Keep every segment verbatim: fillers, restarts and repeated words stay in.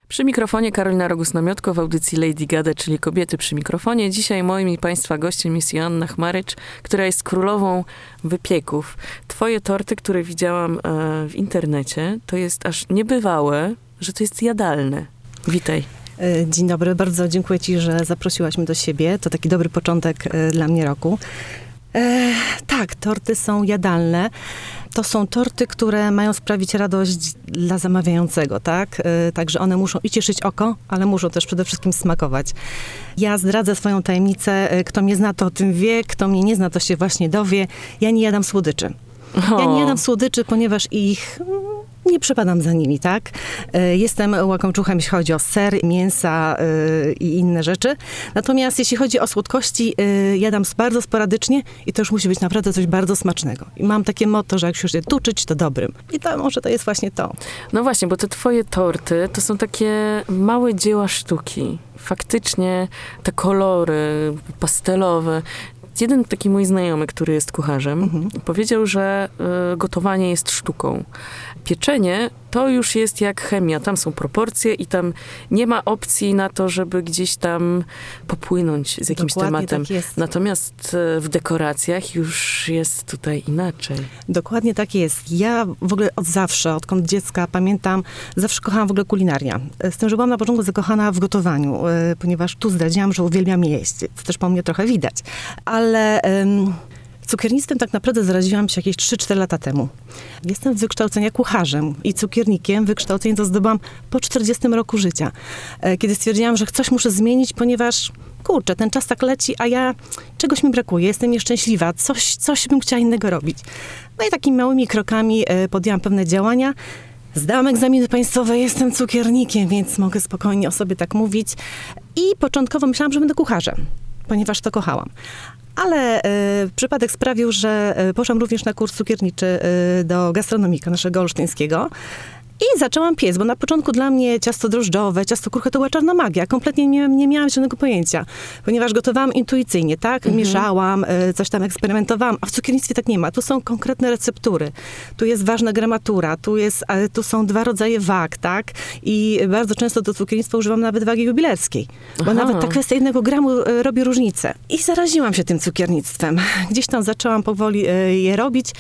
Przy mikrofonie Karolina Rogus-Namiotko w audycji Lady Gada, czyli Kobiety przy mikrofonie. Dzisiaj moim i Państwa gościem jest Joanna Chmarycz, która jest królową wypieków. Twoje torty, które widziałam e, w internecie, to jest aż niebywałe, że to jest jadalne. Witaj. Dzień dobry, bardzo dziękuję Ci, że zaprosiłaś mnie do siebie. To taki dobry początek e, dla mnie roku. E, tak, torty są jadalne. To są torty, które mają sprawić radość dla zamawiającego, tak? E, także one muszą i cieszyć oko, ale muszą też przede wszystkim smakować. Ja zdradzę swoją tajemnicę. Kto mnie zna, to o tym wie. Kto mnie nie zna, to się właśnie dowie. Ja nie jadam słodyczy. O. Ja nie jadam słodyczy, ponieważ ich... nie przepadam za nimi, tak? Jestem łakomczuchem, jeśli chodzi o ser, mięsa yy, i inne rzeczy. Natomiast jeśli chodzi o słodkości, yy, jadam bardzo sporadycznie i to już musi być naprawdę coś bardzo smacznego. I mam takie motto, że jak się tuczyć, to dobrym. I to może to jest właśnie to. No właśnie, bo te twoje torty to są takie małe dzieła sztuki. Faktycznie te kolory pastelowe. Jeden taki mój znajomy, który jest kucharzem, mhm. powiedział, że y, gotowanie jest sztuką. Pieczenie to już jest jak chemia. Tam są proporcje i tam nie ma opcji na to, żeby gdzieś tam popłynąć z jakimś Dokładnie tematem. Tak jest. Natomiast y, w dekoracjach już jest tutaj inaczej. Dokładnie tak jest. Ja w ogóle od zawsze, odkąd dziecka pamiętam, zawsze kochałam w ogóle kulinaria. Z tym, że byłam na początku zakochana w gotowaniu, y, ponieważ tu zdradziłam, że uwielbiam jeść. To też po mnie trochę widać. Ale... Ym, Cukiernictwem tak naprawdę zaraziłam się jakieś trzy cztery lata temu. Jestem z wykształcenia kucharzem i cukiernikiem. Wykształcenie to zdobyłam po czterdziestym roku życia. Kiedy stwierdziłam, że coś muszę zmienić, ponieważ kurczę, ten czas tak leci, a ja czegoś mi brakuje, jestem nieszczęśliwa, coś, coś bym chciała innego robić. No i takimi małymi krokami podjęłam pewne działania. Zdałam egzaminy państwowe, jestem cukiernikiem, więc mogę spokojnie o sobie tak mówić. I początkowo myślałam, że będę kucharzem, ponieważ to kochałam. Ale y, przypadek sprawił, że y, poszłam również na kurs cukierniczy y, do gastronomika naszego olsztyńskiego. I zaczęłam piec, bo na początku dla mnie ciasto drożdżowe, ciasto kruche to była czarna magia. Kompletnie nie, nie miałam żadnego pojęcia, ponieważ gotowałam intuicyjnie, tak? Mhm. Mieszałam, coś tam eksperymentowałam, a w cukiernictwie tak nie ma. Tu są konkretne receptury, tu jest ważna gramatura, tu, jest, tu są dwa rodzaje wag, tak? I bardzo często do cukiernictwa używam nawet wagi jubilerskiej, bo Aha. nawet ta kwestia jednego gramu robi różnicę. I zaraziłam się tym cukiernictwem. Gdzieś tam zaczęłam powoli je robić.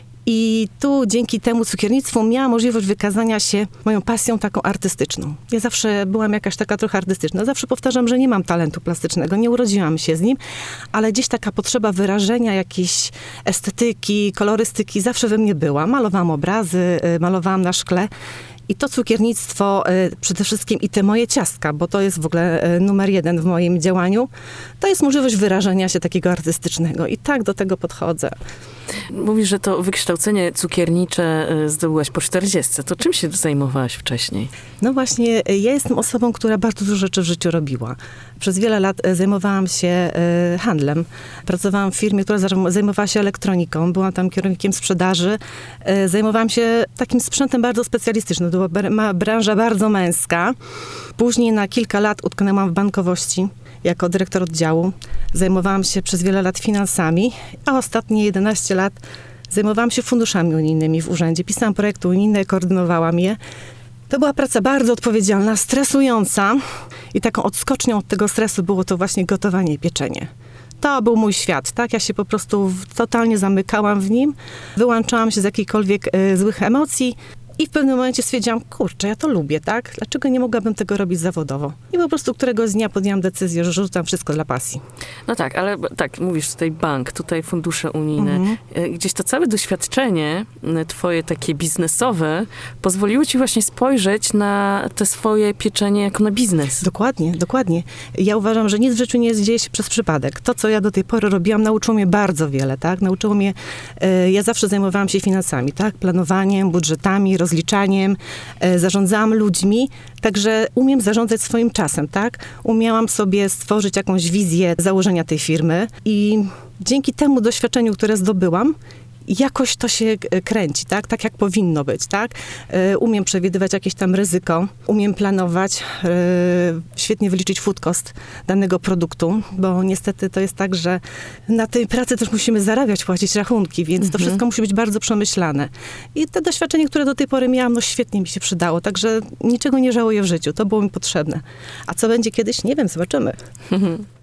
I tu dzięki temu cukiernictwu miałam możliwość wykazania się moją pasją taką artystyczną. Ja zawsze byłam jakaś taka trochę artystyczna. Zawsze powtarzam, że nie mam talentu plastycznego, nie urodziłam się z nim, ale gdzieś taka potrzeba wyrażenia jakiejś estetyki, kolorystyki zawsze we mnie była. Malowałam obrazy, malowałam na szkle. I to cukiernictwo, y, przede wszystkim i te moje ciastka, bo to jest w ogóle y, numer jeden w moim działaniu, to jest możliwość wyrażenia się takiego artystycznego. I tak do tego podchodzę. Mówisz, że to wykształcenie cukiernicze y, zdobyłaś po czterdziestce. To czym się zajmowałaś wcześniej? No właśnie, y, ja jestem osobą, która bardzo dużo rzeczy w życiu robiła. Przez wiele lat y, zajmowałam się y, handlem. Pracowałam w firmie, która zajmowała się elektroniką. Byłam tam kierownikiem sprzedaży. Y, zajmowałam się takim sprzętem bardzo specjalistycznym. To była branża bardzo męska. Później na kilka lat utknęłam w bankowości jako dyrektor oddziału. Zajmowałam się przez wiele lat finansami, a ostatnie jedenaście lat zajmowałam się funduszami unijnymi w urzędzie. Pisałam projekty unijne, koordynowałam je. To była praca bardzo odpowiedzialna, stresująca i taką odskocznią od tego stresu było to właśnie gotowanie i pieczenie. To był mój świat, tak? Ja się po prostu totalnie zamykałam w nim, wyłączałam się z jakichkolwiek y, złych emocji. I w pewnym momencie stwierdziłam, kurczę, ja to lubię, tak? Dlaczego nie mogłabym tego robić zawodowo? I po prostu któregoś dnia podjęłam decyzję, że rzucam wszystko dla pasji. No tak, ale tak, mówisz tutaj bank, tutaj fundusze unijne. Mhm. Gdzieś to całe doświadczenie twoje takie biznesowe pozwoliło ci właśnie spojrzeć na te swoje pieczenie jako na biznes. Dokładnie, dokładnie. Ja uważam, że nic w życiu nie dzieje się przez przypadek. To, co ja do tej pory robiłam, nauczyło mnie bardzo wiele, tak? Nauczyło mnie, e, ja zawsze zajmowałam się finansami, tak? Planowaniem, budżetami, rozliczaniem, e, zarządzałam ludźmi, także umiem zarządzać swoim czasem, tak? Umiałam sobie stworzyć jakąś wizję założenia tej firmy i dzięki temu doświadczeniu, które zdobyłam, jakoś to się kręci, tak? Tak jak powinno być, tak? Umiem przewidywać jakieś tam ryzyko, umiem planować, świetnie wyliczyć food cost danego produktu, bo niestety to jest tak, że na tej pracy też musimy zarabiać, płacić rachunki, więc mhm. to wszystko musi być bardzo przemyślane. I te doświadczenie, które do tej pory miałam, no świetnie mi się przydało, także niczego nie żałuję w życiu, to było mi potrzebne. A co będzie kiedyś? Nie wiem, zobaczymy.